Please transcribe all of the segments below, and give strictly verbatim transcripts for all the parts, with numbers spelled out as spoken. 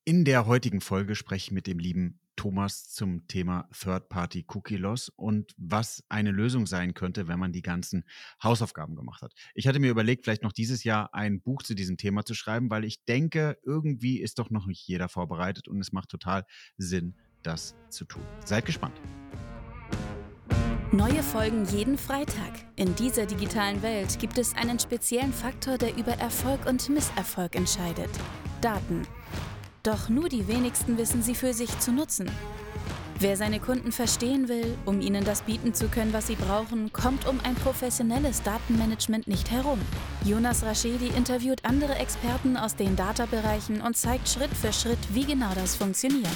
In der heutigen Folge spreche ich mit dem lieben Thomas zum Thema Third-Party-Cookie-Loss und was eine Lösung sein könnte, wenn man die ganzen Hausaufgaben gemacht hat. Ich hatte mir überlegt, vielleicht noch dieses Jahr ein Buch zu diesem Thema zu schreiben, weil ich denke, irgendwie ist doch noch nicht jeder vorbereitet und es macht total Sinn, das zu tun. Seid gespannt. Neue Folgen jeden Freitag. In dieser digitalen Welt gibt es einen speziellen Faktor, der über Erfolg und Misserfolg entscheidet: Daten. Doch nur die wenigsten wissen sie für sich zu nutzen. Wer seine Kunden verstehen will, um ihnen das bieten zu können, was sie brauchen, kommt um ein professionelles Datenmanagement nicht herum. Jonas Raschedi interviewt andere Experten aus den Data-Bereichen und zeigt Schritt für Schritt, wie genau das funktioniert.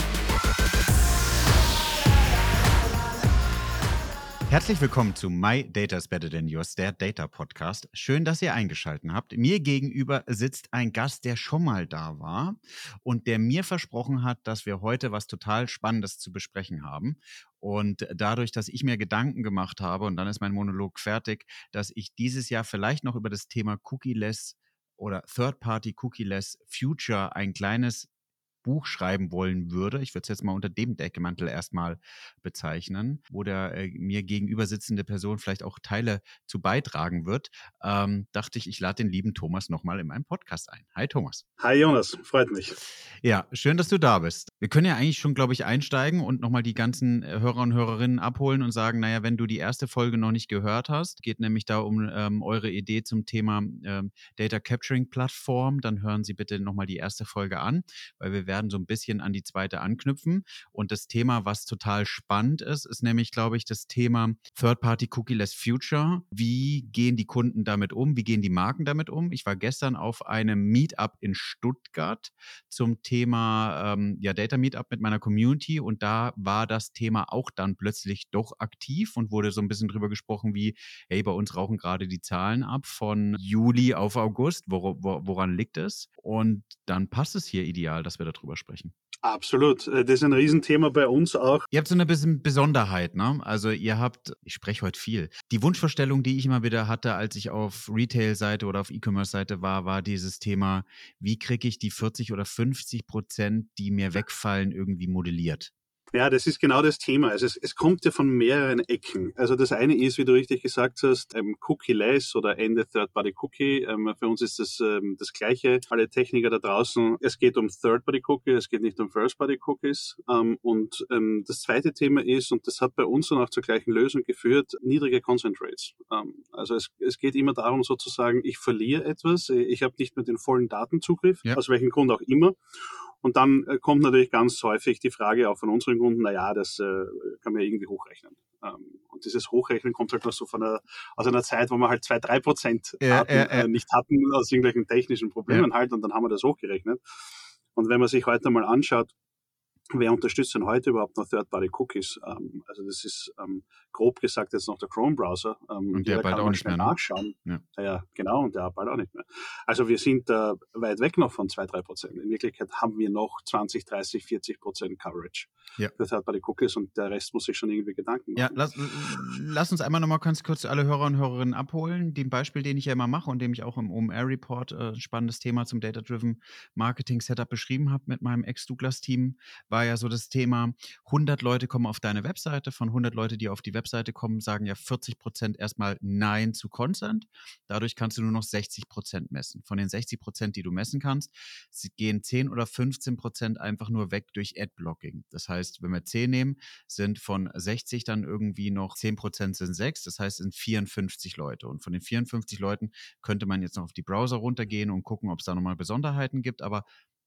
Herzlich willkommen zu My Data is Better Than Yours, der Data Podcast. Schön, dass ihr eingeschaltet habt. Mir gegenüber sitzt ein Gast, der schon mal da war und der mir versprochen hat, dass wir heute was total Spannendes zu besprechen haben. Und dadurch, dass ich mir Gedanken gemacht habe, und dann ist mein Monolog fertig, dass ich dieses Jahr vielleicht noch über das Thema Cookie-less oder Third-Party Cookie-less Future ein kleines Buch schreiben wollen würde, ich würde es jetzt mal unter dem Deckmantel erstmal bezeichnen, wo der äh, mir gegenüber sitzende Person vielleicht auch Teile zu beitragen wird, ähm, dachte ich, ich lade den lieben Thomas nochmal in meinen Podcast ein. Hi Thomas. Hi Jonas, freut mich. Ja, schön, dass du da bist. Wir können ja eigentlich schon, glaube ich, einsteigen und nochmal die ganzen Hörer und Hörerinnen abholen und sagen, naja, wenn du die erste Folge noch nicht gehört hast, geht nämlich da um ähm, eure Idee zum Thema ähm, Data Capturing Plattform, dann hören Sie bitte nochmal die erste Folge an, weil wir werden so ein bisschen an die zweite anknüpfen. Und das Thema, was total spannend ist, ist nämlich, glaube ich, das Thema Third-Party Cookie-less Future. Wie gehen die Kunden damit um? Wie gehen die Marken damit um? Ich war gestern auf einem Meetup in Stuttgart zum Thema ähm, ja, Data Meetup mit meiner Community und da war das Thema auch dann plötzlich doch aktiv und wurde so ein bisschen drüber gesprochen wie, hey, bei uns rauchen gerade die Zahlen ab von Juli auf August, wor wor woran liegt es? Und dann passt es hier ideal, dass wir darüber sprechen. Absolut, das ist ein Riesenthema bei uns auch. Ihr habt so eine bisschen Besonderheit, ne? Also ihr habt, ich spreche heute viel, die Wunschvorstellung, die ich immer wieder hatte, als ich auf Retail-Seite oder auf E-Commerce-Seite war, war dieses Thema, wie kriege ich die vierzig oder fünfzig Prozent, die mir wegfallen, irgendwie modelliert? Ja, das ist genau das Thema. Also es, es kommt ja von mehreren Ecken. Also das eine ist, wie du richtig gesagt hast, ähm, Cookie-less oder Ende Third-Party-Cookie. Ähm, für uns ist das ähm, das Gleiche. Alle Techniker da draußen, es geht um Third-Party-Cookie, es geht nicht um First-Party-Cookies. Ähm, und ähm, das zweite Thema ist, und das hat bei uns dann auch zur gleichen Lösung geführt, niedrige Consent Rates. Ähm, also es, es geht immer darum sozusagen, ich verliere etwas, ich habe nicht mehr den vollen Datenzugriff, ja. Aus welchem Grund auch immer. Und dann äh, kommt natürlich ganz häufig die Frage auch von unseren Kunden, na ja, das äh, kann man ja irgendwie hochrechnen. Ähm, und dieses Hochrechnen kommt halt noch so von einer, aus einer Zeit, wo wir halt zwei, drei Prozent Daten äh, äh, äh. äh, nicht hatten, aus irgendwelchen technischen Problemen ja. halt, und dann haben wir das hochgerechnet. Und wenn man sich heute mal anschaut, wer unterstützt denn heute überhaupt noch Third-Party-Cookies? Ähm, also das ist ähm, grob gesagt jetzt noch der Chrome-Browser. Ähm, und der bald auch nicht mehr, ne? Nachschauen. Ja. ja, genau, und der bald auch nicht mehr. Also wir sind äh, weit weg noch von zwei, drei Prozent. In Wirklichkeit haben wir noch zwanzig, dreißig, vierzig Prozent Coverage ja. für Third-Party-Cookies und der Rest muss sich schon irgendwie Gedanken machen. Ja, lass, lass uns einmal nochmal ganz kurz alle Hörer und Hörerinnen abholen. Dem Beispiel, den ich ja immer mache und dem ich auch im O M R-Report äh, ein spannendes Thema zum Data-Driven Marketing-Setup beschrieben habe mit meinem Ex-Douglas-Team, war ja so das Thema, hundert Leute kommen auf deine Webseite. Von hundert Leute, die auf die Webseite kommen, sagen ja vierzig Prozent erstmal Nein zu Consent. Dadurch kannst du nur noch sechzig Prozent messen. Von den sechzig Prozent, die du messen kannst, gehen zehn oder fünfzehn Prozent einfach nur weg durch Ad-Blocking. Das heißt, wenn wir zehn nehmen, sind von sechzig dann irgendwie noch zehn Prozent sind sechs, das heißt, es sind vierundfünfzig Leute. Und von den vierundfünfzig Leuten könnte man jetzt noch auf die Browser runtergehen und gucken, ob es da nochmal Besonderheiten gibt. Aber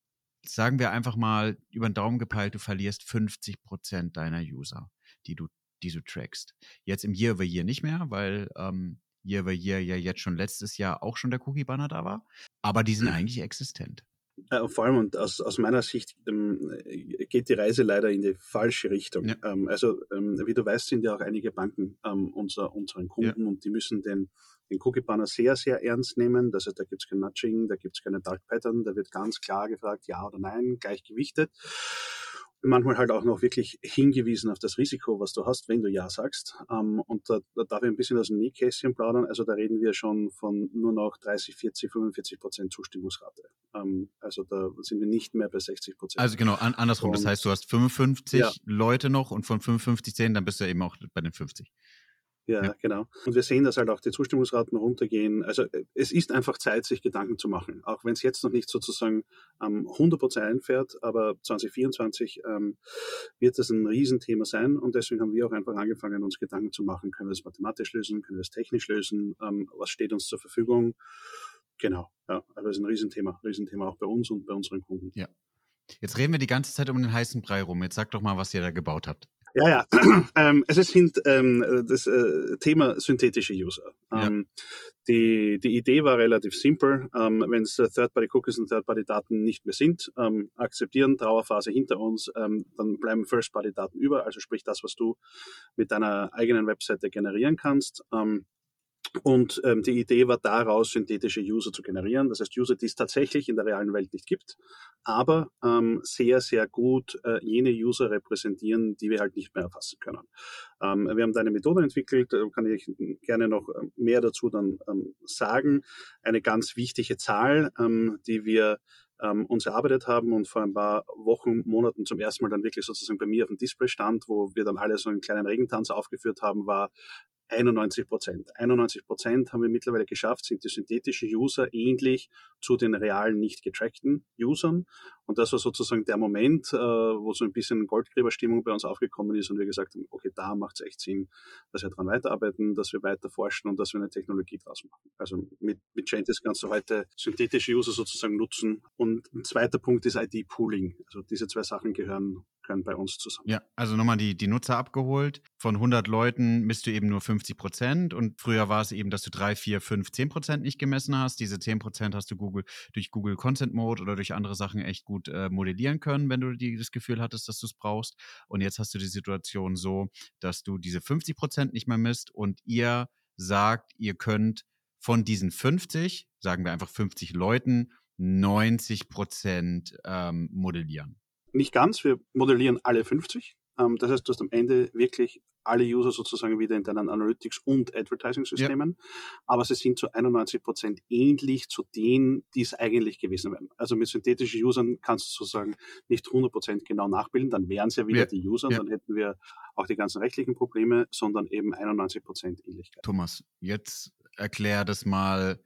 sagen wir einfach mal über den Daumen gepeilt, du verlierst fünfzig Prozent deiner User, die du, die du trackst. Jetzt im Year-over-Year nicht mehr, weil ähm, Year-over-Year ja jetzt schon letztes Jahr auch schon der Cookie-Banner da war. Aber die sind eigentlich existent. Äh, vor allem, und aus, aus meiner Sicht ähm, geht die Reise leider in die falsche Richtung. Ja. Ähm, also, ähm, wie du weißt, sind ja auch einige Banken ähm, unser, unseren Kunden, ja. Und die müssen den, den Cookie-Banner sehr, sehr ernst nehmen. Das heißt, da gibt es kein Nudging, da gibt es keine Dark Pattern, da wird ganz klar gefragt, ja oder nein, gleich gewichtet. manchmal halt auch noch wirklich hingewiesen auf das Risiko, was du hast, wenn du Ja sagst. Ähm, und da, da darf ich ein bisschen aus dem Nähkästchen plaudern. Also da reden wir schon von nur noch dreißig, vierzig, fünfundvierzig Prozent Zustimmungsrate. Ähm, also da sind wir nicht mehr bei sechzig Prozent. Also genau, an, andersrum. Das Und heißt, du hast fünfundfünfzig ja, Leute noch und von fünfundfünfzig zehn, dann bist du eben auch bei den fünfzig. Ja, Ja. genau. Und wir sehen, dass halt auch die Zustimmungsraten runtergehen. Also äh, es ist einfach Zeit, sich Gedanken zu machen. Auch wenn es jetzt noch nicht sozusagen ähm, hundert Prozent einfährt, aber zwanzig vierundzwanzig ähm, wird das ein Riesenthema sein. Und deswegen haben wir auch einfach angefangen, uns Gedanken zu machen, können wir es mathematisch lösen, können wir es technisch lösen, ähm, was steht uns zur Verfügung. Genau, ja, also es ist ein Riesenthema, Riesenthema auch bei uns und bei unseren Kunden. Ja. Jetzt reden wir die ganze Zeit um den heißen Brei rum. Jetzt sag doch mal, was ihr da gebaut habt. Ja, ja. ähm, also es sind ähm, das äh, Thema synthetische User. Ähm, ja. die, die Idee war relativ simpel. Ähm, wenn es Third-Party-Cookies und Third-Party-Daten nicht mehr sind, ähm, akzeptieren, Trauerphase hinter uns, ähm, dann bleiben First-Party-Daten über, also sprich das, was du mit deiner eigenen Webseite generieren kannst. Ähm, Und ähm, die Idee war daraus, synthetische User zu generieren. Das heißt, User, die es tatsächlich in der realen Welt nicht gibt, aber ähm, sehr, sehr gut äh, jene User repräsentieren, die wir halt nicht mehr erfassen können. Ähm, wir haben da eine Methode entwickelt, äh, kann ich gerne noch mehr dazu dann ähm, sagen. Eine ganz wichtige Zahl, ähm, die wir ähm, uns erarbeitet haben und vor ein paar Wochen, Monaten zum ersten Mal dann wirklich sozusagen bei mir auf dem Display stand, wo wir dann alle so einen kleinen Regentanz aufgeführt haben, war einundneunzig Prozent. einundneunzig Prozent haben wir mittlerweile geschafft, sind die synthetische User ähnlich zu den realen, nicht getrackten Usern. Und das war sozusagen der Moment, äh, wo so ein bisschen Goldgräberstimmung bei uns aufgekommen ist und wir gesagt haben, okay, da macht es echt Sinn, dass wir daran weiterarbeiten, dass wir weiter forschen und dass wir eine Technologie draus machen. Also mit, mit Gentis kannst du heute synthetische User sozusagen nutzen. Und ein zweiter Punkt ist I D-Pooling. Also diese zwei Sachen gehören können bei uns zusammen. Ja, also nochmal die, die Nutzer abgeholt. Von hundert Leuten misst du eben nur fünfzig Prozent und früher war es eben, dass du drei, vier, fünf, zehn Prozent nicht gemessen hast. Diese zehn Prozent hast du Google durch Google Content Mode oder durch andere Sachen echt gut äh, modellieren können, wenn du die, das Gefühl hattest, dass du es brauchst. Und jetzt hast du die Situation so, dass du diese fünfzig Prozent nicht mehr misst und ihr sagt, ihr könnt von diesen fünfzig, sagen wir einfach fünfzig Leuten, neunzig Prozent ähm, modellieren. Nicht ganz, wir modellieren alle fünfzig. Ähm, das heißt, du hast am Ende wirklich alle User sozusagen wieder in deinen Analytics- und Advertising-Systemen. Ja. Aber sie sind zu einundneunzig Prozent ähnlich zu denen, die es eigentlich gewesen wären. Also mit synthetischen Usern kannst du sozusagen nicht hundert Prozent genau nachbilden, dann wären es ja wieder ja. die User, ja. dann hätten wir auch die ganzen rechtlichen Probleme, sondern eben einundneunzig Prozent Ähnlichkeit. Thomas, jetzt erklär das mal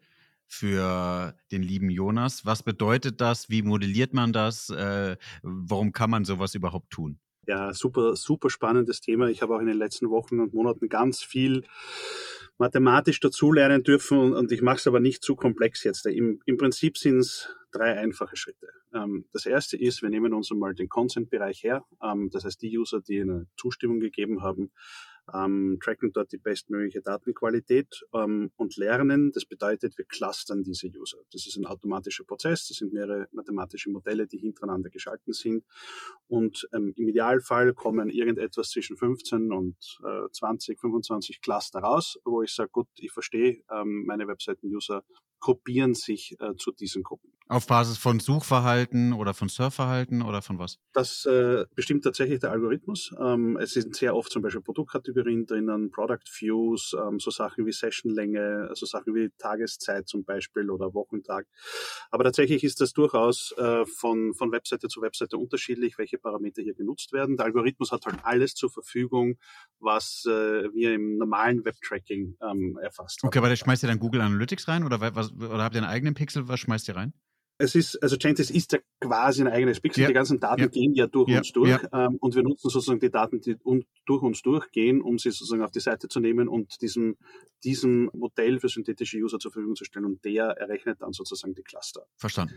für den lieben Jonas. Was bedeutet das? Wie modelliert man das? Äh, warum kann man sowas überhaupt tun? Ja, super, super spannendes Thema. Ich habe auch in den letzten Wochen und Monaten ganz viel mathematisch dazulernen dürfen und, und ich mache es aber nicht zu komplex jetzt. Im, im Prinzip sind es drei einfache Schritte. Ähm, das erste ist, wir nehmen uns einmal den Consent-Bereich her. Ähm, das heißt, die User, die eine Zustimmung gegeben haben, ähm, tracken dort die bestmögliche Datenqualität ähm, und lernen. Das bedeutet, wir clustern diese User. Das ist ein automatischer Prozess. Das sind mehrere mathematische Modelle, die hintereinander geschalten sind. Und ähm, im Idealfall kommen irgendetwas zwischen fünfzehn und äh, zwanzig, fünfundzwanzig Cluster raus, wo ich sage, gut, ich verstehe, ähm, meine Webseiten-User gruppieren sich äh, zu diesen Gruppen. Auf Basis von Suchverhalten oder von Surfverhalten oder von was? Das äh, bestimmt tatsächlich der Algorithmus. Ähm, es sind sehr oft zum Beispiel Produktkategorien drinnen, Product Views, ähm, so Sachen wie Sessionlänge, also Sachen wie Tageszeit zum Beispiel oder Wochentag. Aber tatsächlich ist das durchaus äh, von, von Webseite zu Webseite unterschiedlich, welche Parameter hier genutzt werden. Der Algorithmus hat halt alles zur Verfügung, was äh, wir im normalen Webtracking ähm, erfasst haben. Okay, aber da schmeißt ihr dann Google Analytics rein oder, was, oder habt ihr einen eigenen Pixel? Was schmeißt ihr rein? Es ist, also Gentis ist ja quasi ein eigenes Pixel. Ja. Die ganzen Daten ja. gehen ja durch ja. uns durch. Ja. Ähm, und wir nutzen sozusagen die Daten, die un- durch uns durchgehen, um sie sozusagen auf die Seite zu nehmen und diesem, diesem Modell für synthetische User zur Verfügung zu stellen. Und der errechnet dann sozusagen die Cluster. Verstanden.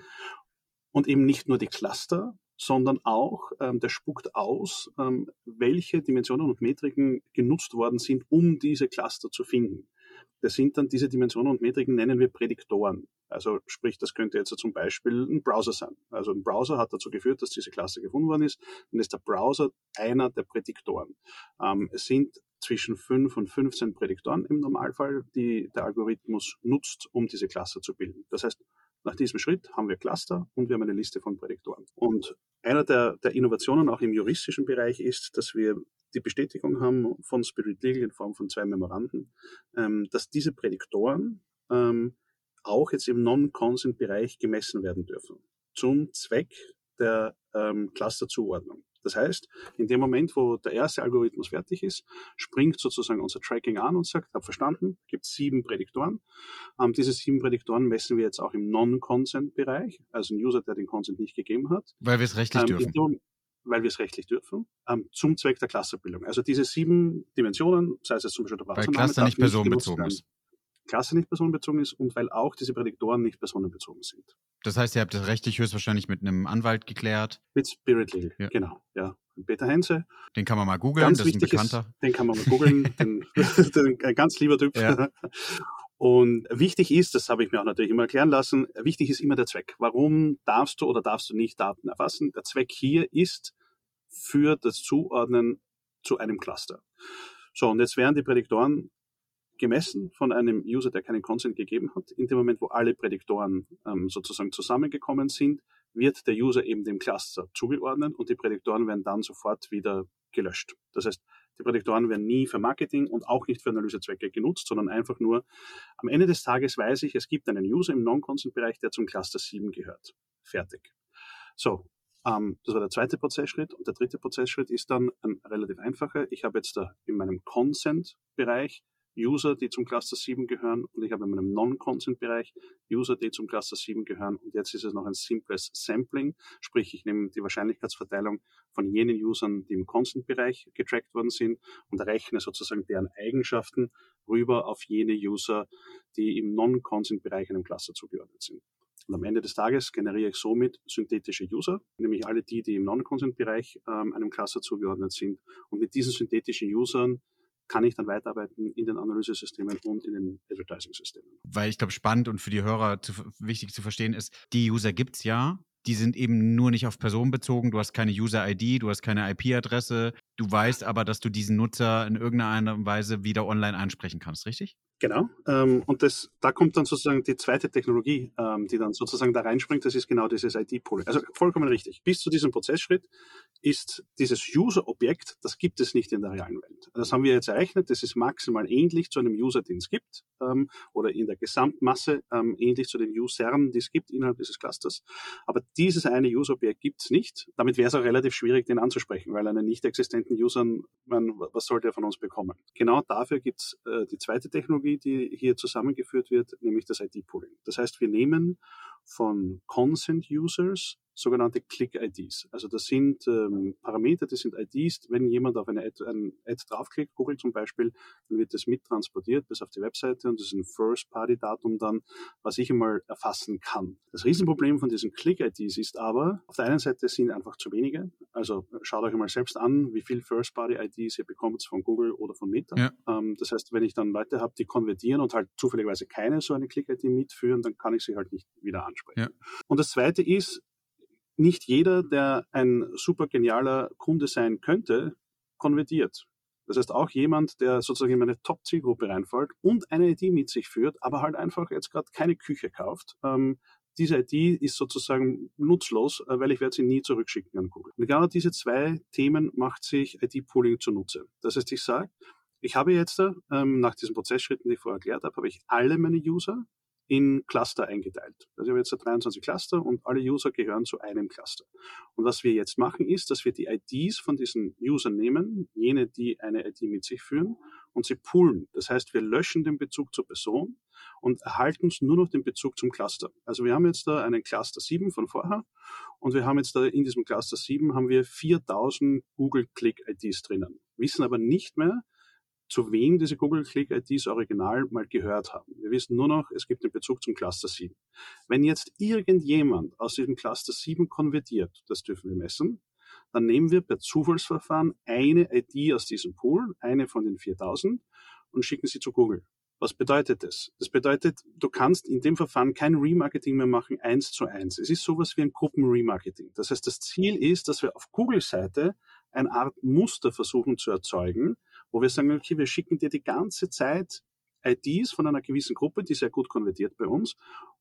Und eben nicht nur die Cluster, sondern auch, ähm, der spuckt aus, ähm, welche Dimensionen und Metriken genutzt worden sind, um diese Cluster zu finden. Das sind dann diese Dimensionen und Metriken, nennen wir Prädiktoren. Also sprich, das könnte jetzt zum Beispiel ein Browser sein. Also ein Browser hat dazu geführt, dass diese Cluster gefunden worden ist. Dann ist der Browser einer der Prädiktoren. Ähm, es sind zwischen fünf und fünfzehn Prädiktoren im Normalfall, die der Algorithmus nutzt, um diese Cluster zu bilden. Das heißt, nach diesem Schritt haben wir Cluster und wir haben eine Liste von Prädiktoren. Und einer der, der Innovationen auch im juristischen Bereich ist, dass wir die Bestätigung haben von Spirit Legal in Form von zwei Memoranden, ähm, dass diese Prädiktoren ähm, auch jetzt im Non-Consent-Bereich gemessen werden dürfen, zum Zweck der ähm, Clusterzuordnung. Das heißt, in dem Moment, wo der erste Algorithmus fertig ist, springt sozusagen unser Tracking an und sagt, hab verstanden, gibt sieben Prädiktoren. Ähm, diese sieben Prädiktoren messen wir jetzt auch im Non-Consent-Bereich, also ein User, der den Consent nicht gegeben hat. Weil wir es rechtlich ähm, dürfen. Dem, weil wir es rechtlich dürfen, ähm, zum Zweck der Clusterbildung. Also diese sieben Dimensionen, sei es jetzt zum Beispiel der Weil Browsername, Cluster darf nicht personenbezogen ist. Klasse nicht personenbezogen ist und weil auch diese Prädiktoren nicht personenbezogen sind. Das heißt, ihr habt das rechtlich höchstwahrscheinlich mit einem Anwalt geklärt. Mit Spirit Legal, Ja. genau. Ja. Peter Henze. Den kann man mal googeln, Ganz das ist ein wichtig Bekannter. Ist, den kann man mal googeln, den, den, ein ganz lieber Typ. Ja. Und wichtig ist, das habe ich mir auch natürlich immer erklären lassen, wichtig ist immer der Zweck. Warum darfst du oder darfst du nicht Daten erfassen? Der Zweck hier ist für das Zuordnen zu einem Cluster. So, und jetzt werden die Prädiktoren gemessen von einem User, der keinen Consent gegeben hat. In dem Moment, wo alle Prädiktoren ähm, sozusagen zusammengekommen sind, wird der User eben dem Cluster zugeordnet und die Prädiktoren werden dann sofort wieder gelöscht. Das heißt, die Prädiktoren werden nie für Marketing und auch nicht für Analysezwecke genutzt, sondern einfach nur, am Ende des Tages weiß ich, es gibt einen User im Non-Consent-Bereich, der zum Cluster sieben gehört. Fertig. So, ähm, das war der zweite Prozessschritt und der dritte Prozessschritt ist dann ein relativ einfacher. Ich habe jetzt da in meinem Consent-Bereich User, die zum Cluster sieben gehören und ich habe in meinem Non-Consent-Bereich User, die zum Cluster sieben gehören und jetzt ist es noch ein simples Sampling, sprich ich nehme die Wahrscheinlichkeitsverteilung von jenen Usern, die im Consent-Bereich getrackt worden sind und rechne sozusagen deren Eigenschaften rüber auf jene User, die im Non-Consent-Bereich einem Cluster zugeordnet sind. Und am Ende des Tages generiere ich somit synthetische User, nämlich alle die, die im Non-Consent-Bereich ähm, einem Cluster zugeordnet sind und mit diesen synthetischen Usern kann ich dann weiterarbeiten in den Analysesystemen und in den Advertising-Systemen. Weil ich glaube, spannend und für die Hörer zu, wichtig zu verstehen ist, die User gibt's ja, die sind eben nur nicht auf Personen bezogen, du hast keine User-I D, du hast keine I P-Adresse, du weißt aber, dass du diesen Nutzer in irgendeiner Weise wieder online ansprechen kannst, richtig? Genau, ähm, und das, da kommt dann sozusagen die zweite Technologie, ähm, die dann sozusagen da reinspringt, das ist genau dieses I D-Pooling. Also vollkommen richtig. Bis zu diesem Prozessschritt ist dieses User-Objekt, das gibt es nicht in der realen Welt. Das haben wir jetzt errechnet, das ist maximal ähnlich zu einem User, den es gibt, ähm, oder in der Gesamtmasse ähm, ähnlich zu den Usern, die es gibt innerhalb dieses Clusters. Aber dieses eine User-Objekt gibt es nicht. Damit wäre es auch relativ schwierig, den anzusprechen, weil einen nicht existenten Usern, man, was sollte er von uns bekommen? Genau dafür gibt es äh, die zweite Technologie, die hier zusammengeführt wird, nämlich das I D-Pooling. Das heißt, wir nehmen von Consent-Users sogenannte Click-I Ds. Also das sind ähm, Parameter, das sind I Ds. Wenn jemand auf eine Ad, ein Ad draufklickt, Google zum Beispiel, dann wird das mittransportiert bis auf die Webseite und das ist ein First-Party-Datum dann, was ich einmal erfassen kann. Das Riesenproblem von diesen Click-I Ds ist aber, auf der einen Seite sind einfach zu wenige. Also schaut euch einmal selbst an, wie viel First-Party-I Ds ihr bekommt von Google oder von Meta. Ja. Ähm, das heißt, wenn ich dann Leute habe, die konvertieren und halt zufälligerweise keine so eine Click-I D mitführen, dann kann ich sie halt nicht wieder ansprechen. Ja. Und das Zweite ist, nicht jeder, der ein super genialer Kunde sein könnte, konvertiert. Das heißt, auch jemand, der sozusagen in meine Top-Zielgruppe reinfällt und eine I D mit sich führt, aber halt einfach jetzt gerade keine Küche kauft, ähm, diese I D ist sozusagen nutzlos, weil ich werde sie nie zurückschicken an Google. Und genau diese zwei Themen macht sich I D-Pooling zunutze. Das heißt, ich sage, ich habe jetzt ähm, nach diesen Prozessschritten, die ich vorher erklärt habe, habe ich alle meine User in Cluster eingeteilt. Also ich habe jetzt dreiundzwanzig Cluster und alle User gehören zu einem Cluster. Und was wir jetzt machen, ist, dass wir die I Ds von diesen Usern nehmen, jene, die eine I D mit sich führen, und sie poolen. Das heißt, wir löschen den Bezug zur Person und erhalten uns nur noch den Bezug zum Cluster. Also wir haben jetzt da einen Cluster sieben von vorher und wir haben jetzt da in diesem Cluster sieben haben wir viertausend Google-Click-I Ds drinnen. Wissen aber nicht mehr, zu wem diese Google-Click-I Ds original mal gehört haben. Wir wissen nur noch, es gibt einen Bezug zum Cluster sieben. Wenn jetzt irgendjemand aus diesem Cluster sieben konvertiert, das dürfen wir messen, dann nehmen wir per Zufallsverfahren eine I D aus diesem Pool, eine von den viertausend, und schicken sie zu Google. Was bedeutet das? Das bedeutet, du kannst in dem Verfahren kein Remarketing mehr machen, eins zu eins. Es ist sowas wie ein Gruppen-Remarketing. Das heißt, das Ziel ist, dass wir auf Google-Seite eine Art Muster versuchen zu erzeugen, wo wir sagen, okay, wir schicken dir die ganze Zeit I Ds von einer gewissen Gruppe, die sehr gut konvertiert bei uns,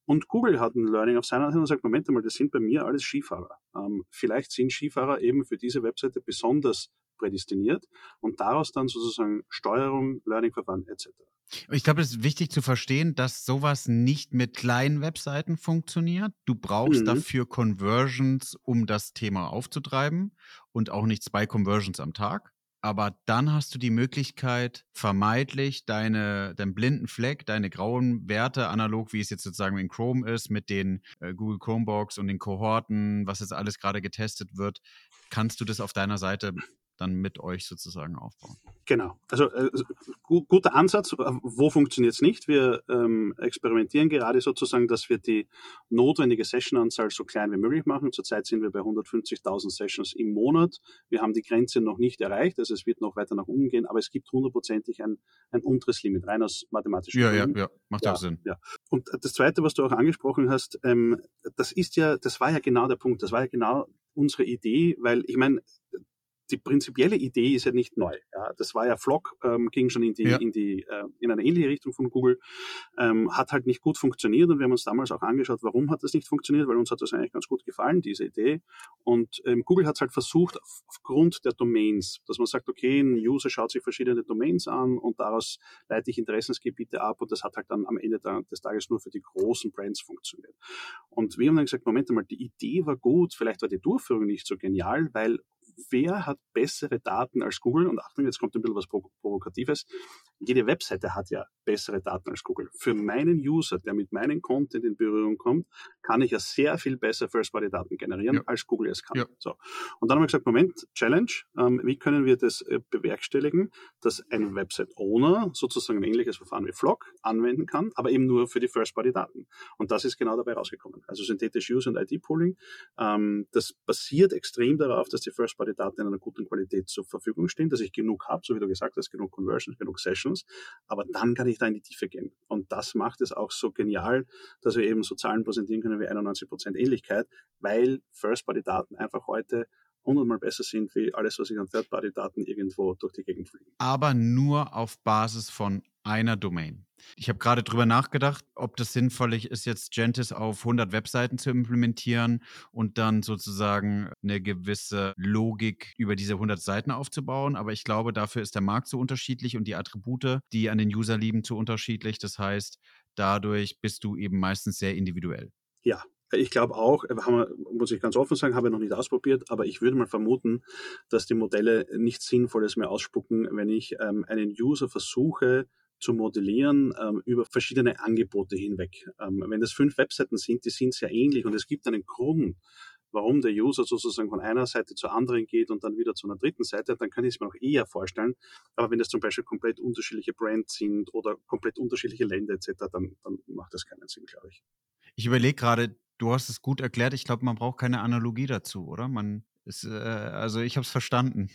Und Google hat ein Learning auf seiner Seite und sagt, Moment einmal, das sind bei mir alles Skifahrer. Ähm, vielleicht sind Skifahrer eben für diese Webseite besonders prädestiniert und daraus dann sozusagen Steuerung, Learning-Verfahren et cetera. Ich glaube, es ist wichtig zu verstehen, dass sowas nicht mit kleinen Webseiten funktioniert. Du brauchst Mhm. dafür Conversions, um das Thema aufzutreiben und auch nicht zwei Conversions am Tag. Aber dann hast du die Möglichkeit, vermeintlich deine, deinen blinden Fleck, deine grauen Werte, analog wie es jetzt sozusagen in Chrome ist, mit den äh, Google Chromebox und den Kohorten, was jetzt alles gerade getestet wird, kannst du das auf deiner Seite dann mit euch sozusagen aufbauen. Genau, also äh, gu- guter Ansatz. Wo funktioniert es nicht? Wir ähm, experimentieren gerade sozusagen, dass wir die notwendige Sessionanzahl so klein wie möglich machen. Zurzeit sind wir bei hundertfünfzigtausend Sessions im Monat. Wir haben die Grenze noch nicht erreicht, also es wird noch weiter nach unten gehen, aber es gibt hundertprozentig ein, ein unteres Limit, rein aus mathematischen Ja, ja, Gründen. ja, macht ja auch Ja, Sinn. ja. Und das Zweite, was du auch angesprochen hast, ähm, das ist ja, das war ja genau der Punkt, das war ja genau unsere Idee, weil ich meine, die prinzipielle Idee ist ja nicht neu. Ja, das war ja Flock, ähm, ging schon in die, Ja. in die, äh, in eine ähnliche Richtung von Google, ähm, hat halt nicht gut funktioniert und wir haben uns damals auch angeschaut, warum hat das nicht funktioniert, weil uns hat das eigentlich ganz gut gefallen, diese Idee. Und ähm, Google hat es halt versucht, auf, aufgrund der Domains, dass man sagt, okay, ein User schaut sich verschiedene Domains an und daraus leite ich Interessensgebiete ab und das hat halt dann am Ende der, des Tages nur für die großen Brands funktioniert. Und wir haben dann gesagt, Moment mal, die Idee war gut, vielleicht war die Durchführung nicht so genial, weil wer hat bessere Daten als Google? Und Achtung, jetzt kommt ein bisschen was Provokatives. Jede Webseite hat ja bessere Daten als Google. Für meinen User, der mit meinem Content in Berührung kommt, kann ich ja sehr viel besser First-Party-Daten generieren, Ja. als Google es kann. Ja. So. Und dann haben wir gesagt, Moment, Challenge, ähm, wie können wir das äh, bewerkstelligen, dass ein Website-Owner sozusagen ein ähnliches Verfahren wie Flock anwenden kann, aber eben nur für die First-Party-Daten. Und das ist genau dabei rausgekommen. Also synthetische Use und I D-Pooling. Ähm, das basiert extrem darauf, dass die First-Party-Daten in einer guten Qualität zur Verfügung stehen, dass ich genug habe, so wie du gesagt hast, genug Conversions, genug Sessions, aber dann kann ich da in die Tiefe gehen. Und das macht es auch so genial, dass wir eben so Zahlen präsentieren können wie einundneunzig Prozent Ähnlichkeit, weil First-Party-Daten einfach heute hundertmal besser sind, wie alles, was ich an Third-Party-Daten irgendwo durch die Gegend fliegen. Aber nur auf Basis von einer Domain. Ich habe gerade drüber nachgedacht, ob das sinnvoll ist, jetzt Gentis auf hundert Webseiten zu implementieren und dann sozusagen eine gewisse Logik über diese hundert Seiten aufzubauen. Aber ich glaube, dafür ist der Markt so unterschiedlich und die Attribute, die an den User liegen, zu unterschiedlich. Das heißt, dadurch bist du eben meistens sehr individuell. Ja, ich glaube auch, haben wir, muss ich ganz offen sagen, habe ich noch nicht ausprobiert, aber ich würde mal vermuten, dass die Modelle nichts Sinnvolles mehr ausspucken, wenn ich ähm, einen User versuche zu modellieren ähm, über verschiedene Angebote hinweg. Ähm, wenn das fünf Webseiten sind, die sind sehr ähnlich und es gibt einen Grund, warum der User sozusagen von einer Seite zur anderen geht und dann wieder zu einer dritten Seite, dann kann ich es mir auch eher vorstellen. Aber wenn das zum Beispiel komplett unterschiedliche Brands sind oder komplett unterschiedliche Länder et cetera, dann, dann macht das keinen Sinn, glaube ich. Ich überlege gerade, du hast es gut erklärt. Ich glaube, man braucht keine Analogie dazu, oder? Man ist, äh, also ich habe es verstanden.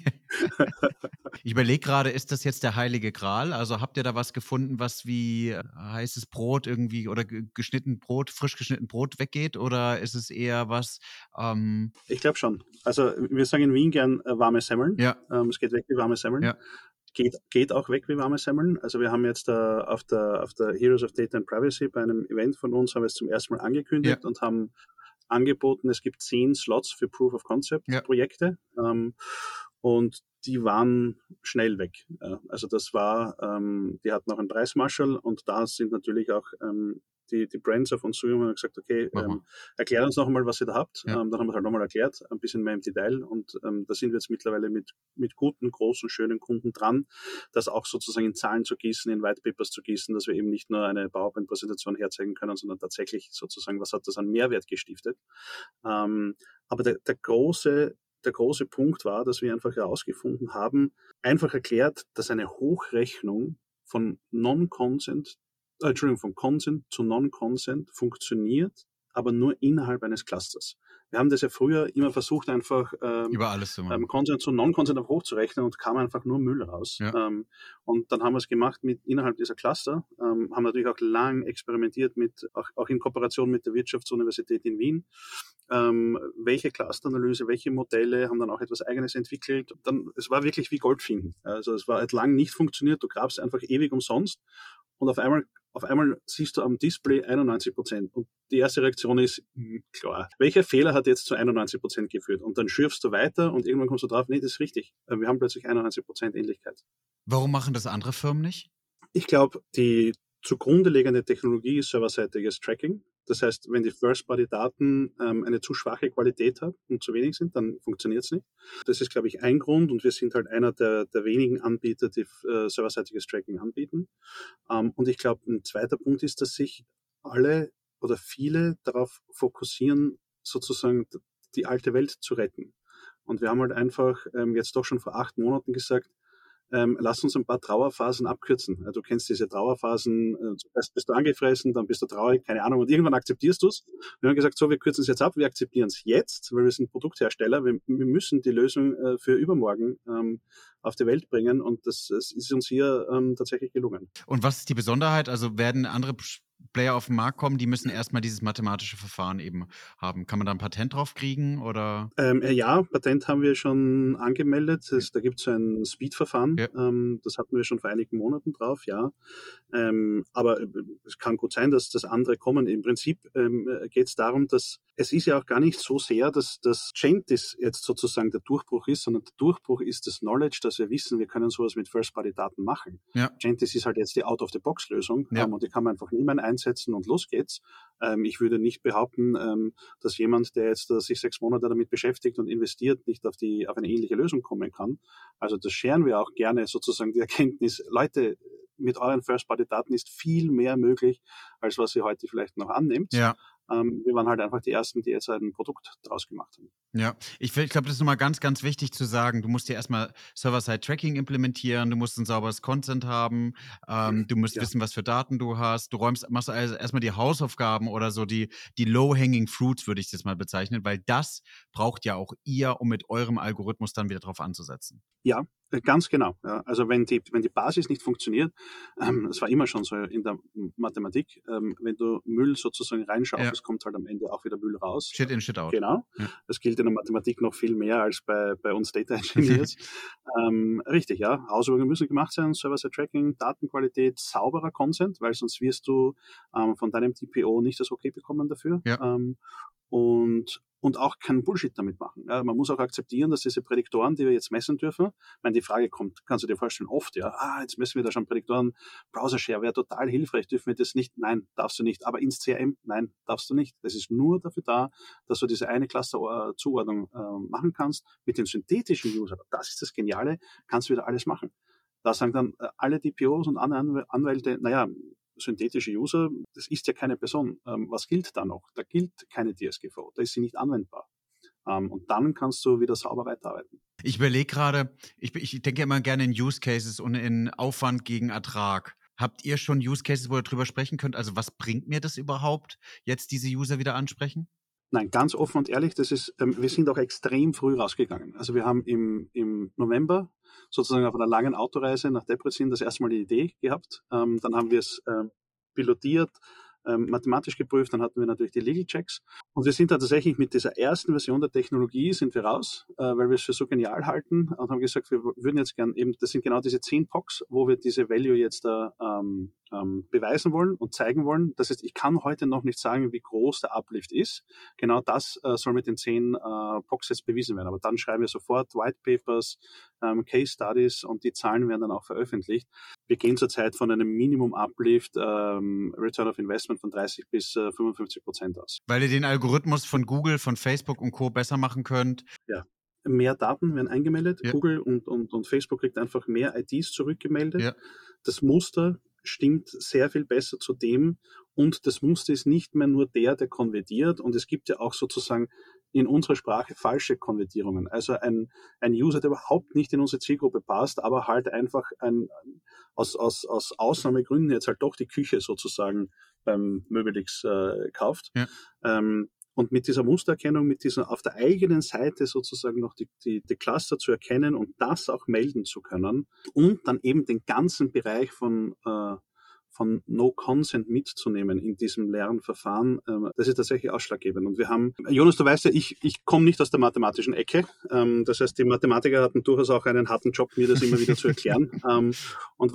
Ich überlege gerade, ist das jetzt der heilige Gral? Also habt ihr da was gefunden, was wie äh, heißes Brot irgendwie oder ge- geschnitten Brot, frisch geschnitten Brot weggeht? Oder ist es eher was? Ähm, Ich glaube schon. Also wir sagen in Wien gern äh, warme Semmeln. ja, Ähm, es geht weg wie warme Semmeln. ja, Geht, geht auch weg wie warme Semmeln. Also wir haben jetzt äh, auf, der, auf der Heroes of Data and Privacy bei einem Event von uns haben wir es zum ersten Mal angekündigt ja, und haben angeboten, es gibt zehn Slots für Proof of Concept ja. Projekte ähm, und die waren schnell weg. Äh, also das war, ähm, die hatten auch einen Preismarschall und da sind natürlich auch ähm, die, die Brands auf uns zugekommen und haben gesagt, okay, Mach mal. ähm, erklärt uns noch einmal, was ihr da habt. Ja. Ähm, dann haben wir es halt nochmal erklärt, ein bisschen mehr im Detail und ähm, da sind wir jetzt mittlerweile mit, mit guten, großen, schönen Kunden dran, das auch sozusagen in Zahlen zu gießen, in White Papers zu gießen, dass wir eben nicht nur eine PowerPoint-Präsentation herzeigen können, sondern tatsächlich sozusagen, was hat das an Mehrwert gestiftet. Ähm, aber der, der große Der große Punkt war, dass wir einfach herausgefunden haben, einfach erklärt, dass eine Hochrechnung von Non-Consent, äh, Entschuldigung, von Consent zu Non-Consent funktioniert, aber nur innerhalb eines Clusters. Wir haben das ja früher immer versucht, einfach ähm, Über alles zu machen. ähm, Consent zu Non-Consent auch hochzurechnen und kam einfach nur Müll raus. Ja. Ähm, und dann haben wir es gemacht mit innerhalb dieser Cluster, ähm, haben natürlich auch lang experimentiert mit, auch, auch in Kooperation mit der Wirtschaftsuniversität in Wien, ähm, welche Clusteranalyse, welche Modelle, haben dann auch etwas Eigenes entwickelt. Dann, es war wirklich wie Gold finden. Also es war halt lang nicht funktioniert, du grabst einfach ewig umsonst und auf einmal auf einmal siehst du am Display einundneunzig Prozent und die erste Reaktion ist, mh, klar, welcher Fehler hat jetzt zu einundneunzig Prozent geführt? Und dann schürfst du weiter und irgendwann kommst du drauf, nee, das ist richtig. Wir haben plötzlich einundneunzig Prozent Ähnlichkeit. Warum machen das andere Firmen nicht? Ich glaube, die zugrunde liegende Technologie ist serverseitiges Tracking. Das heißt, wenn die First-Party-Daten ähm, eine zu schwache Qualität haben und zu wenig sind, dann funktioniert es nicht. Das ist, glaube ich, ein Grund und wir sind halt einer der, der wenigen Anbieter, die äh, serverseitiges Tracking anbieten. Ähm, und ich glaube, ein zweiter Punkt ist, dass sich alle oder viele darauf fokussieren, sozusagen die alte Welt zu retten. Und wir haben halt einfach ähm, jetzt doch schon vor acht Monaten gesagt, Ähm, lass uns ein paar Trauerphasen abkürzen. Du kennst diese Trauerphasen, äh, zuerst bist du angefressen, dann bist du traurig, keine Ahnung, und irgendwann akzeptierst du es. Wir haben gesagt, so, wir kürzen es jetzt ab, wir akzeptieren es jetzt, weil wir sind Produkthersteller, wir, wir müssen die Lösung äh, für übermorgen ähm, auf die Welt bringen und das, das ist uns hier ähm, tatsächlich gelungen. Und was ist die Besonderheit? Also werden andere Player auf den Markt kommen, die müssen erstmal dieses mathematische Verfahren eben haben. Kann man da ein Patent drauf kriegen? Oder? Ähm, ja, Patent haben wir schon angemeldet. Das, da gibt es so ein Speed-Verfahren. Ja. Ähm, das hatten wir schon vor einigen Monaten drauf, ja. Ähm, aber es kann gut sein, dass das andere kommen. Im Prinzip ähm, geht es darum, dass es ist ja auch gar nicht so sehr, dass das Gentis jetzt sozusagen der Durchbruch ist, sondern der Durchbruch ist das Knowledge, dass wir wissen, wir können sowas mit First-Party-Daten machen. Ja. Gentis ist halt jetzt die Out-of-the-Box-Lösung ja. ähm, und die kann man einfach nehmen, einsetzen und los geht's. Ähm, ich würde nicht behaupten, ähm, dass jemand, der jetzt äh, sich sechs Monate damit beschäftigt und investiert, nicht auf die auf eine ähnliche Lösung kommen kann. Also das scheren wir auch gerne sozusagen die Erkenntnis, Leute, mit euren First-Party-Daten ist viel mehr möglich, als was ihr heute vielleicht noch annehmt. Ja. Ähm, wir waren halt einfach die Ersten, die jetzt ein Produkt draus gemacht haben. Ja, ich, ich glaube, das ist nochmal ganz, ganz wichtig zu sagen. Du musst dir erstmal Server-Side-Tracking implementieren, du musst ein sauberes Content haben, ähm, du musst ja. wissen, was für Daten du hast. Du räumst, machst also erstmal die Hausaufgaben oder so die, die Low-Hanging Fruits, würde ich das mal bezeichnen, weil das braucht ja auch ihr, um mit eurem Algorithmus dann wieder drauf anzusetzen. Ja, ganz genau. Ja. Also wenn die, wenn die Basis nicht funktioniert, ähm, das war immer schon so in der Mathematik, ähm, wenn du Müll sozusagen reinschaufelst, ja. kommt halt am Ende auch wieder Müll raus. Shit in, shit out. Genau. Ja. Das gilt in der Mathematik noch viel mehr als bei, bei uns Data Engineers. ähm, richtig, ja. Hausaufgaben müssen gemacht sein, Server-Side-Tracking, Datenqualität, sauberer Consent, weil sonst wirst du ähm, von deinem D P O nicht das Okay bekommen dafür. Ja. Ähm, und Und auch keinen Bullshit damit machen. Ja, man muss auch akzeptieren, dass diese Prädiktoren, die wir jetzt messen dürfen, ich meine, die Frage kommt, kannst du dir vorstellen, oft, ja, ah, jetzt messen wir da schon Prädiktoren, Browser-Share wäre total hilfreich, dürfen wir das nicht? Nein, darfst du nicht. Aber ins C R M? Nein, darfst du nicht. Das ist nur dafür da, dass du diese eine Cluster-Zuordnung äh, machen kannst. Mit den synthetischen Usern, das ist das Geniale, kannst du wieder alles machen. Da sagen dann äh, alle D P Os und andere Anwälte, naja, synthetische User, das ist ja keine Person. Ähm, was gilt da noch? Da gilt keine D S G V, da ist sie nicht anwendbar. Ähm, und dann kannst du wieder sauber weiterarbeiten. Ich überlege gerade, ich, ich denke immer gerne in Use Cases und in Aufwand gegen Ertrag. Habt ihr schon Use Cases, wo ihr drüber sprechen könnt? Also was bringt mir das überhaupt, jetzt diese User wieder ansprechen? Nein, ganz offen und ehrlich, das ist, ähm, wir sind auch extrem früh rausgegangen. Also wir haben im, im November sozusagen auf einer langen Autoreise nach Debrecen das erste Mal die Idee gehabt. Ähm, dann haben wir es ähm, pilotiert, ähm, mathematisch geprüft, dann hatten wir natürlich die Legal Checks. Und wir sind da tatsächlich mit dieser ersten Version der Technologie sind wir raus, äh, weil wir es für so genial halten und haben gesagt, wir würden jetzt gern eben, das sind genau diese zehn P O Cs, wo wir diese Value jetzt da ähm, ähm, beweisen wollen und zeigen wollen. Das heißt, ich kann heute noch nicht sagen, wie groß der Uplift ist. Genau das äh, soll mit den zehn äh, P O Cs jetzt bewiesen werden. Aber dann schreiben wir sofort White Papers, ähm, Case Studies und die Zahlen werden dann auch veröffentlicht. Wir gehen zurzeit von einem Minimum Uplift ähm, Return of Investment von dreißig bis fünfundfünfzig Prozent aus. Weil ihr den Algorithmus von Google, von Facebook und Co. besser machen könnt? Ja. Mehr Daten werden eingemeldet. Ja. Google und, und, und Facebook kriegt einfach mehr I Ds zurückgemeldet. Ja. Das Muster stimmt sehr viel besser zu dem und das Muster ist nicht mehr nur der, der konvertiert und es gibt ja auch sozusagen in unserer Sprache falsche Konvertierungen. Also ein, ein User, der überhaupt nicht in unsere Zielgruppe passt, aber halt einfach ein, aus, aus, aus Ausnahmegründen jetzt halt doch die Küche sozusagen beim Möbelix äh, kauft. Ja. Ähm, und mit dieser Mustererkennung, mit dieser auf der eigenen Seite sozusagen noch die, die, die Cluster zu erkennen und das auch melden zu können und dann eben den ganzen Bereich von äh, von No-Consent mitzunehmen in diesem Lernverfahren, ähm, das ist tatsächlich ausschlaggebend. Und wir haben, Jonas, du weißt ja, ich, ich komme nicht aus der mathematischen Ecke. Ähm, das heißt, die Mathematiker hatten durchaus auch einen harten Job, mir das immer wieder zu erklären. ähm, und was ich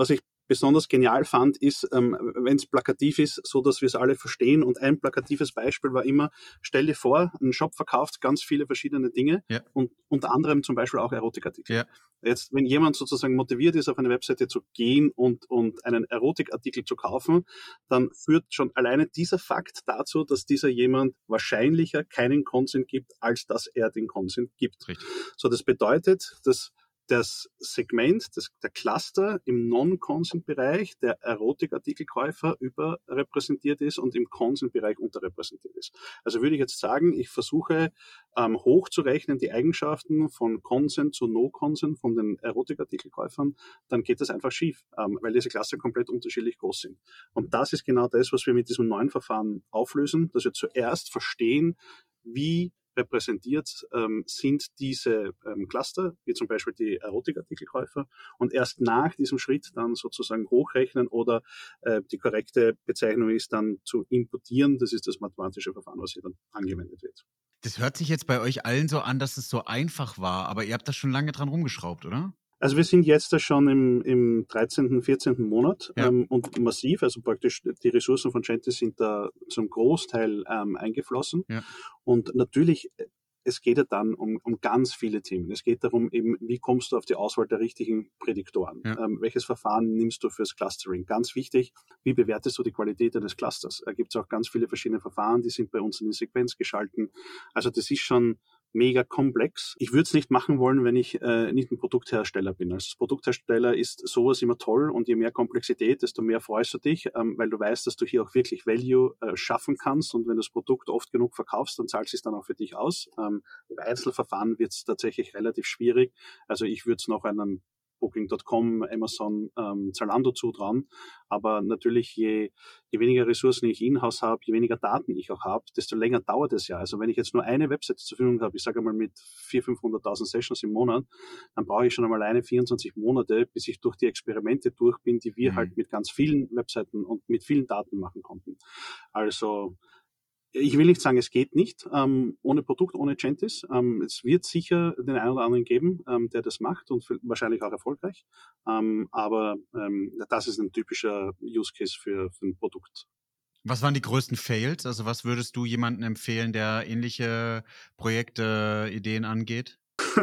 besonders genial fand, ist, ähm, wenn es plakativ ist, so dass wir es alle verstehen. Und ein plakatives Beispiel war immer, stell dir vor, ein Shop verkauft ganz viele verschiedene Dinge Ja. und unter anderem zum Beispiel auch Erotikartikel. Ja. Jetzt, wenn jemand sozusagen motiviert ist, auf eine Webseite zu gehen und, und einen Erotikartikel zu kaufen, dann führt schon alleine dieser Fakt dazu, dass dieser jemand wahrscheinlicher keinen Consent gibt, als dass er den Consent gibt. Richtig. So, das bedeutet, dass das Segment, das, der Cluster im Non-Consent-Bereich der Erotikartikelkäufer überrepräsentiert ist und im Consent-Bereich unterrepräsentiert ist. Also würde ich jetzt sagen, ich versuche ähm, hochzurechnen die Eigenschaften von Consent zu No-Consent von den Erotikartikelkäufern, dann geht das einfach schief, ähm, weil diese Cluster komplett unterschiedlich groß sind. Und das ist genau das, was wir mit diesem neuen Verfahren auflösen, dass wir zuerst verstehen, wie repräsentiert ähm, sind diese ähm, Cluster, wie zum Beispiel die Erotikartikelkäufer, und erst nach diesem Schritt dann sozusagen hochrechnen oder äh, die korrekte Bezeichnung ist dann zu importieren. Das ist das mathematische Verfahren, was hier dann angewendet wird. Das hört sich jetzt bei euch allen so an, dass es so einfach war, aber ihr habt da schon lange dran rumgeschraubt, oder? Also wir sind jetzt da schon im, im dreizehnten, vierzehnten Monat Ja. ähm, und massiv, also praktisch die Ressourcen von Gentis sind da zum Großteil ähm, eingeflossen. Ja. Und natürlich, es geht ja dann um, um ganz viele Themen. Es geht darum eben, wie kommst du auf die Auswahl der richtigen Prädiktoren? Ja. Ähm, welches Verfahren nimmst du fürs Clustering? Ganz wichtig, wie bewertest du die Qualität eines Clusters? Da gibt es auch ganz viele verschiedene Verfahren, die sind bei uns in die Sequenz geschalten. Also das ist schon mega komplex. Ich würde es nicht machen wollen, wenn ich äh, nicht ein Produkthersteller bin. Als Produkthersteller ist sowas immer toll und je mehr Komplexität, desto mehr freust du dich, ähm, weil du weißt, dass du hier auch wirklich Value äh, schaffen kannst und wenn du das Produkt oft genug verkaufst, dann zahlt es sich dann auch für dich aus. Ähm, Im Einzelverfahren wird es tatsächlich relativ schwierig. Also ich würde es noch einen Booking Punkt com, Amazon, ähm, Zalando zutrauen. Aber natürlich, je, je weniger Ressourcen ich in-house habe, je weniger Daten ich auch habe, desto länger dauert es ja. Also wenn ich jetzt nur eine Webseite zur Verfügung habe, ich sage einmal mit vierhunderttausend, fünfhunderttausend Sessions im Monat, dann brauche ich schon einmal alleine vierundzwanzig Monate, bis ich durch die Experimente durch bin, die wir mhm. halt mit ganz vielen Webseiten und mit vielen Daten machen konnten. Also ich will nicht sagen, es geht nicht ähm, ohne Produkt, ohne Gentis. Ähm, es wird sicher den einen oder anderen geben, ähm, der das macht und für, wahrscheinlich auch erfolgreich. Ähm, aber ähm, das ist ein typischer Use Case für, für ein Produkt. Was waren die größten Fails? Also was würdest du jemandem empfehlen, der ähnliche Projekte, Ideen angeht?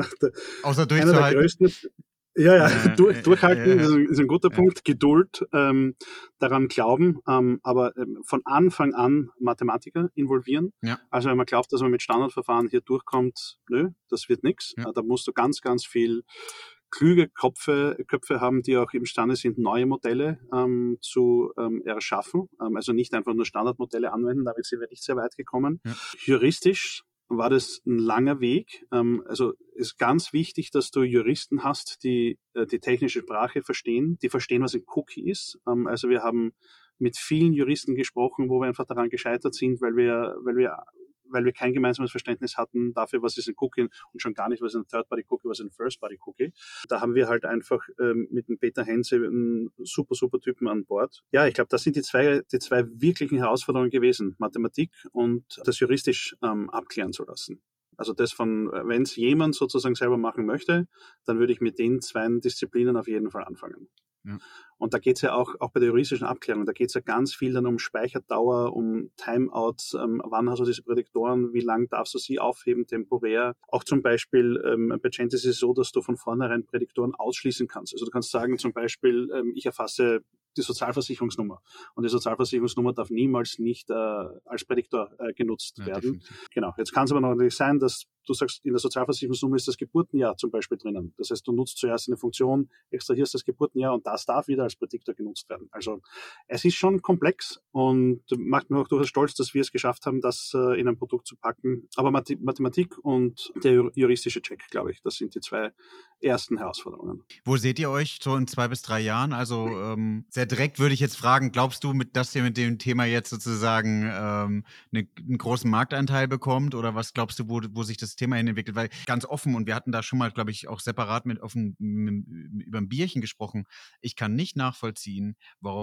Außer durchzuhalten. Einer der größten, Ja, ja, äh, durch, durchhalten äh, äh, ist ein guter äh, Punkt. Geduld, ähm, daran glauben, ähm, aber ähm, von Anfang an Mathematiker involvieren. Ja. Also wenn man glaubt, dass man mit Standardverfahren hier durchkommt, nö, das wird nichts. Ja. Da musst du ganz, ganz viel kluge Köpfe, Köpfe haben, die auch imstande sind, neue Modelle ähm, zu ähm, erschaffen. Ähm, also nicht einfach nur Standardmodelle anwenden, damit sind wir nicht sehr weit gekommen. Ja. Juristisch war das ein langer Weg. Also ist ganz wichtig, dass du Juristen hast, die die technische Sprache verstehen, die verstehen, was ein Cookie ist. Also wir haben mit vielen Juristen gesprochen, wo wir einfach daran gescheitert sind, weil wir, weil wir weil wir kein gemeinsames Verständnis hatten dafür, was ist ein Cookie und schon gar nicht, was ist ein Third-Party-Cookie, was ist ein First-Party-Cookie. Da haben wir halt einfach ähm, mit dem Peter Hense einen super, super Typen an Bord. Ja, ich glaube, das sind die zwei, die zwei wirklichen Herausforderungen gewesen, Mathematik und das juristisch ähm, abklären zu lassen. Also das von, wenn es jemand sozusagen selber machen möchte, dann würde ich mit den zwei Disziplinen auf jeden Fall anfangen. Ja. Und da geht es ja auch, auch bei der juristischen Abklärung, da geht es ja ganz viel dann um Speicherdauer, um Timeouts, ähm, wann hast du diese Prädiktoren, wie lang darfst du sie aufheben, temporär. Auch zum Beispiel ähm, bei Gentis ist es so, dass du von vornherein Prädiktoren ausschließen kannst. Also du kannst sagen zum Beispiel, ähm, ich erfasse die Sozialversicherungsnummer und die Sozialversicherungsnummer darf niemals nicht äh, als Prädiktor äh, genutzt ja, werden. Definitiv. Genau. Jetzt kann es aber natürlich sein, dass du sagst, in der Sozialversicherungsnummer ist das Geburtenjahr zum Beispiel drinnen. Das heißt, du nutzt zuerst eine Funktion, extrahierst das Geburtenjahr und das darf wieder als Prädiktor genutzt werden. Also es ist schon komplex und macht mir auch durchaus stolz, dass wir es geschafft haben, das äh, in ein Produkt zu packen. Aber Math- Mathematik und der juristische Check, glaube ich, das sind die zwei ersten Herausforderungen. Wo seht ihr euch so in zwei bis drei Jahren? Also ähm, sehr direkt würde ich jetzt fragen, glaubst du, mit, dass ihr mit dem Thema jetzt sozusagen ähm, eine, einen großen Marktanteil bekommt oder was glaubst du, wo, wo sich das Thema hin entwickelt? Weil ganz offen, und wir hatten da schon mal, glaube ich, auch separat mit offen, mit, über ein Bierchen gesprochen, ich kann nicht nachvollziehen, warum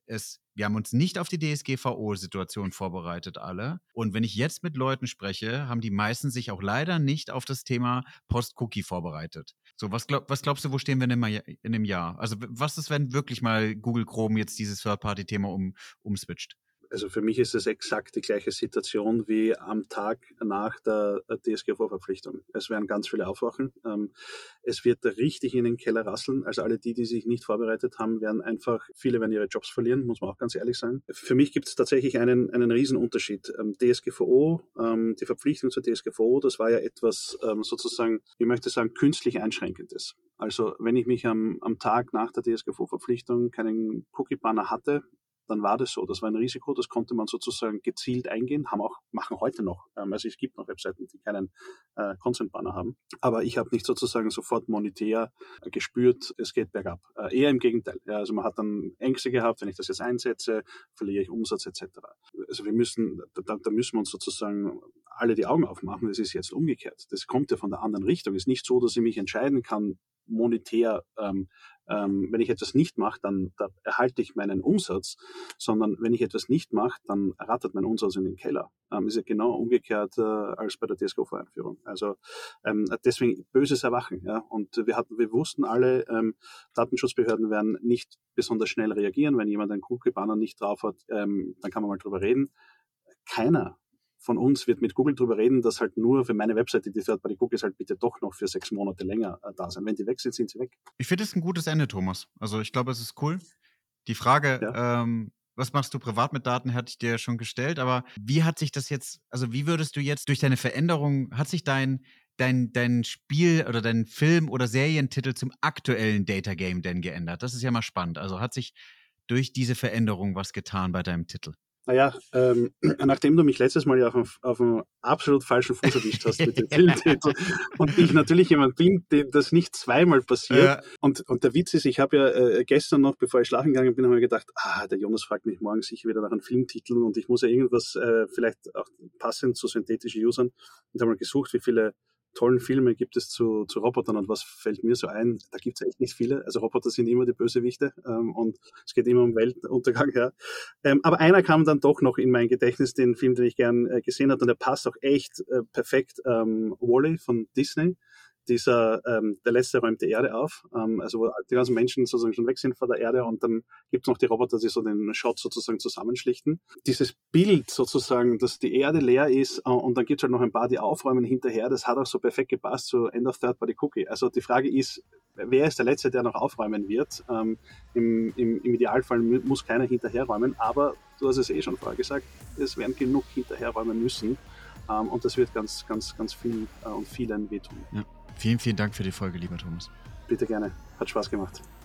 es, wir haben uns nicht auf die D S G V O-Situation vorbereitet, alle. Und wenn ich jetzt mit Leuten spreche, haben die meisten sich auch leider nicht auf das Thema Post-Cookie vorbereitet. So, was, glaub, was glaubst du, wo stehen wir in einem, in einem Jahr? Also was ist, wenn wirklich mal Google Chrome jetzt dieses Third-Party-Thema um, umswitcht? Also für mich ist es exakt die gleiche Situation wie am Tag nach der D S G V-Verpflichtung. Es werden ganz viele aufwachen. Es wird richtig in den Keller rasseln. Also alle die, die sich nicht vorbereitet haben, werden einfach, viele werden ihre Jobs verlieren, muss man auch ganz ehrlich sagen. Für mich gibt es tatsächlich einen, einen Riesenunterschied. D S G V O, die Verpflichtung zur D S G V O, das war ja etwas sozusagen, ich möchte sagen, künstlich Einschränkendes. Also wenn ich mich am, am Tag nach der D S G V O-Verpflichtung keinen Cookie-Banner hatte, dann war das so. Das war ein Risiko, das konnte man sozusagen gezielt eingehen, haben auch, machen heute noch. Also es gibt noch Webseiten, die keinen äh, Consent-Banner haben. Aber ich habe nicht sozusagen sofort monetär äh, gespürt, es geht bergab. Äh, eher im Gegenteil. Ja, also man hat dann Ängste gehabt, wenn ich das jetzt einsetze, verliere ich Umsatz et cetera. Also wir müssen, da, da müssen wir uns sozusagen alle die Augen aufmachen. Das ist jetzt umgekehrt. Das kommt ja von der anderen Richtung. Es ist nicht so, dass ich mich entscheiden kann, monetär, ähm, ähm, wenn ich etwas nicht mache, dann da erhalte ich meinen Umsatz, sondern wenn ich etwas nicht mache, dann rattert mein Umsatz in den Keller. Ähm, ist ja genau umgekehrt äh, als bei der D S G V O-Einführung. Also ähm, deswegen böses Erwachen. Ja? Und wir hatten, wir wussten alle, ähm, Datenschutzbehörden werden nicht besonders schnell reagieren. Wenn jemand einen Cookie-Banner nicht drauf hat, ähm, dann kann man mal drüber reden. Keiner von uns wird mit Google drüber reden, dass halt nur für meine Webseite die Third-Party-Cookies halt bitte doch noch für sechs Monate länger äh, da sind. Wenn die weg sind, sind sie weg. Ich finde es ein gutes Ende, Thomas. Also ich glaube, es ist cool. Die Frage, ja. ähm, was machst du privat mit Daten, hatte ich dir ja schon gestellt, aber wie hat sich das jetzt, also wie würdest du jetzt durch deine Veränderung, hat sich dein, dein, dein Spiel oder dein Film- oder Serientitel zum aktuellen Data Game denn geändert? Das ist ja mal spannend. Also hat sich durch diese Veränderung was getan bei deinem Titel? Naja, ähm, nachdem du mich letztes Mal ja auf, einem, auf einem absolut falschen Fuß erwischt hast mit dem Filmtitel und ich natürlich jemand bin, dem das nicht zweimal passiert. Ja. Und, und der Witz ist, ich habe ja äh, gestern noch, bevor ich schlafen gegangen bin, habe ich mir gedacht, ah, der Jonas fragt mich morgen sicher wieder nach einem Filmtitel und ich muss ja irgendwas äh, vielleicht auch passend zu synthetischen Usern. Und habe mal gesucht, wie viele tollen Filme gibt es zu, zu Robotern und was fällt mir so ein? Da gibt es echt nicht viele. Also Roboter sind immer die Bösewichte ähm, und es geht immer um Weltuntergang. Ja. Ähm, aber einer kam dann doch noch in mein Gedächtnis, den Film, den ich gern äh, gesehen habe und der passt auch echt äh, perfekt. Ähm, Wall-E von Disney. Dieser, ähm, der letzte räumt die Erde auf, ähm, also wo die ganzen Menschen sozusagen schon weg sind von der Erde und dann gibt es noch die Roboter, die so den Shot sozusagen zusammenschlichten. Dieses Bild sozusagen, dass die Erde leer ist äh, und dann gibt es halt noch ein paar, die aufräumen hinterher, das hat auch so perfekt gepasst zu End of Third-Party-Cookie. Also die Frage ist, wer ist der Letzte, der noch aufräumen wird? Ähm, im, im, Im Idealfall muss keiner hinterherräumen, aber du hast es eh schon vorher gesagt, es werden genug hinterherräumen müssen ähm, und das wird ganz, ganz, ganz viel äh, und vielen wehtun. Ja. Vielen, vielen Dank für die Folge, lieber Thomas. Bitte gerne. Hat Spaß gemacht.